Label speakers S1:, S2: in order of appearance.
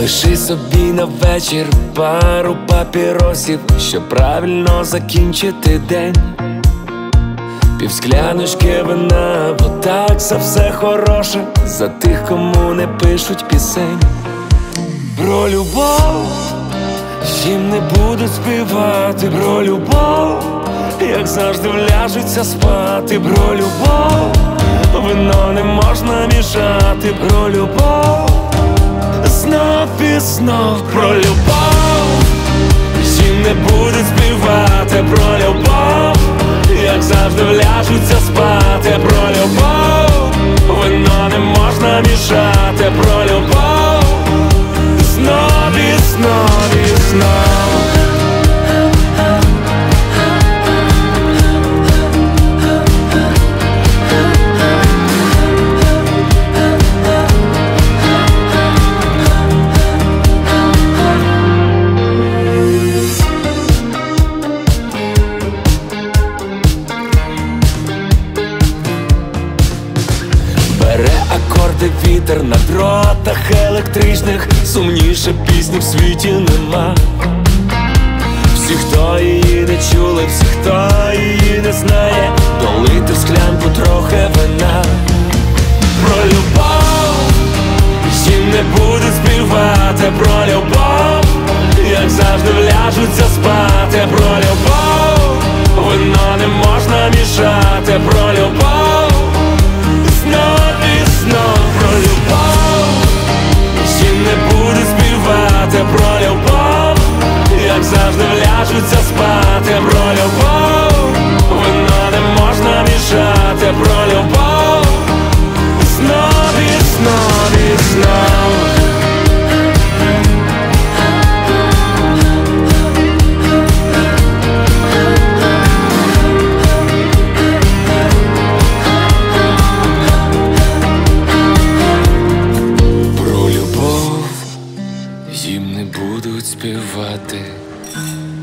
S1: Лиши собі на вечір пару папіросів, щоб правильно закінчити день. Півскляночки вина, бо так за все хороше, за тих, кому не пишуть пісень. Про любов їм не будуть співати, про любов, як завжди вляжуться спати. Про любов вино не можна мішати. Про любов знов і знов. Про любов їм не будуть співати. Про любов, як завжди вляжуться спати. Про любов вино не можна мішати. Про любов знов і знов і знов. Акорди вітер на дротах електричних, сумніше пісні в світі нема. Всі, хто її не чули, всі, хто її не знає, долити в склянку трохи вина. Про любов їм не будуть співати. Про любов, як завжди вляжуться спати. Про любов вино не можна мішати. Про любов знов і знов. Про любов їм не будуть співати. Про любов, як завжди вляжуться спати. Про любов вино не можна мішати. Про любов знов і знов і знов. Їм не будуть співати.